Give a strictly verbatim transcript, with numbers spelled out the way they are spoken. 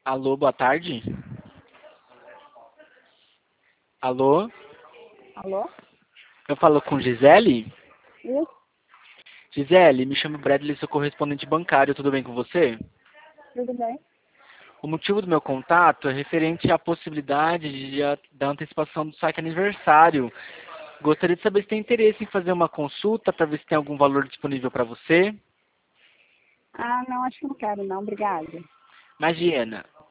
Alô, boa tarde. Alô, Alô? eu falo com Gisele? Isso, Gisele, me chamo Bradley, sou correspondente bancário, tudo bem com você? tudo bem? O motivo do meu contato é referente à possibilidade de, a- da antecipação do saque aniversário. Gostaria de saber se tem interesse em fazer uma consulta para ver se tem algum valor disponível para você. Ah, não, acho que não quero não, obrigada. Imagina,